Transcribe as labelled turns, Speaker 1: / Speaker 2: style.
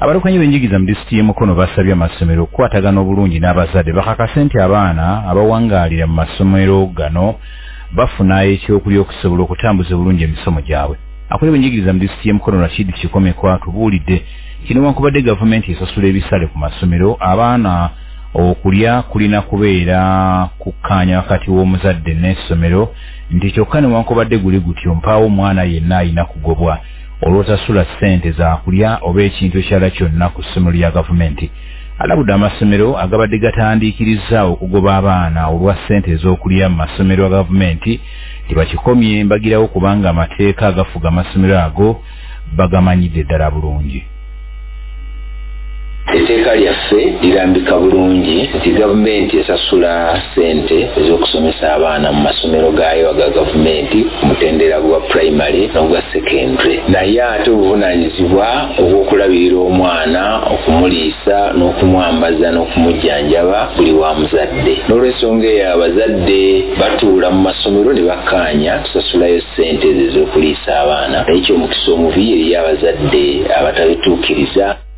Speaker 1: Abalukanye b'enjigiriza mu disitulikiti y'e Mukono basabye amasomero okukwatagana obulungi n'abazadde bakakase nti abaana abawangaalira mu masomero gano bafuna ekyokulya okusobola okutambuza obulungi emisomo gyabwe. Akulira b'enjigiriza mu disitulikiti y'e Mukono Rashid Kikomeko atubuulidde kino newankubadde gavumenti esasula ebisale ku masomero, abaana okulya kulina kubeera kukkaanya wakati w'omuzadde n'essomero, nti kyokka newankubadde guli gutyo mpaawo omwana yenna alina kugobwa olw'otasula ssente za kulya oba ekintu ekirala kyonna ku ssomero lya gavumenti. Alabudde amasomero agabadde gatandiikiriza okugoba abaana olwa ssente ez'okulya mu masomero ga gavumenti tebakikomye mbagirawo kubanga amateeka agafuga amasomero ago bagamanyidde ddala bulungi.
Speaker 2: Etteeka lyaffe lirambika bulungi nti gavumenti esasula ssente ez'okusomesa abaana mu masomero gaayo aga gavumenti ku mutendera gwa primary n'ogwa secondary, naye ate obuvunaanyizibwa obw'okulabirira omwana, okumuliisa n'okumwambaza n'okumujjanjaba buli wa muzadde. N'olw'ensonga eyo abazadde batuula mu masomero ne bakkaanya kusasulayo ssente ezo ez'okuliisa abaana, naye ky'omukisa omubi eri abazadde abatabituukiriza.